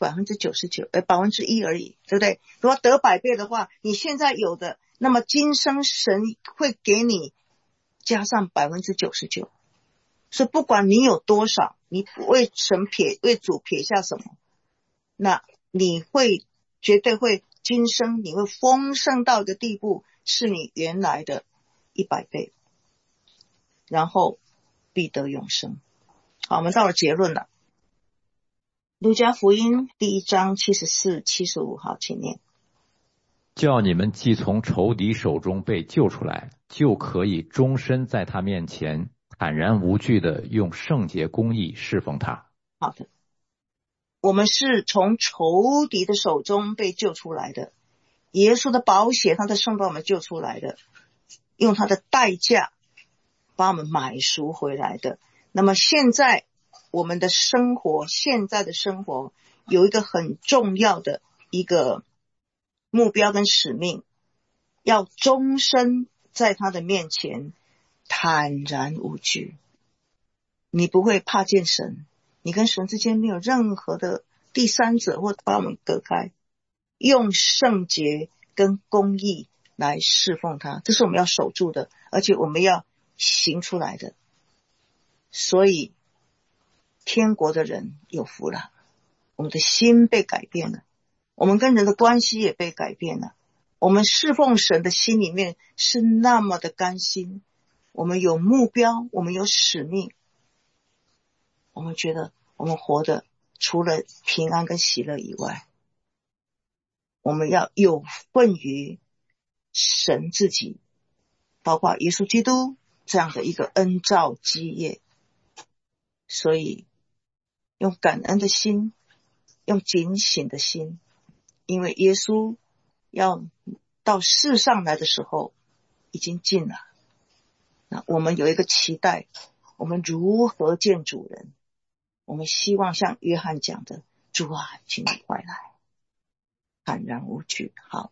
1%而已，对不对？如果得100倍的话，你现在有的，那么今生神会给你加上99%。所以不管你有多少，你为主撇下什么，那你会绝对会今生你会丰盛到一个地步，是你原来的100倍，然后必得永生。好，我们到了结论了。路加福音第1章74、75，好，请念。 叫你们既从仇敌手中被救出来，就可以终身在他面前坦然无惧的用圣洁公义侍奉他。 好的，我们是从仇敌的手中被救出来的，耶稣的宝血，他的圣把我们救出来的，用他的代价把我们买赎回来的。那么现在我们的生活，现在的生活有一个很重要的一个目标跟使命，要终身在他的面前坦然无惧。你不会怕见神，你跟神之间没有任何的第三者或把我们隔开，用圣洁跟公义来侍奉他，这是我们要守住的，而且我们要行出来的。所以天国的人有福了，我们的心被改变了，我们跟人的关系也被改变了，我们侍奉神的心里面是那么的甘心，我们有目标，我们有使命，我们觉得我们活的除了平安跟喜乐以外，我们要有份于神自己，包括耶稣基督这样的一个恩召基业。所以用感恩的心，用警醒的心，因为耶稣要到世上来的时候已经近了，那我们有一个期待，我们如何见主人，我们希望像约翰讲的，主啊，请你快来，坦然无惧。好，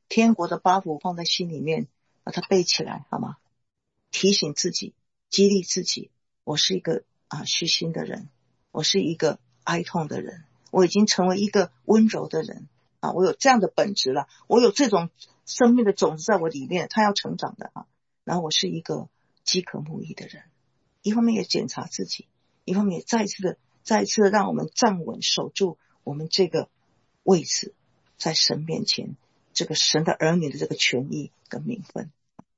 天国的八福放在心里面，把它背起来，好吗？提醒自己，激励自己，我是一个虚心的人，我是一个哀痛的人，我已经成为一个温柔的人我有这样的本质了，我有这种生命的种子在我里面，它要成长的然后我是一个饥渴慕义的人。一方面也检查自己，一方面也再一次的让我们站稳，守住我们这个位置，在神面前这个神的儿女的这个权益跟名分。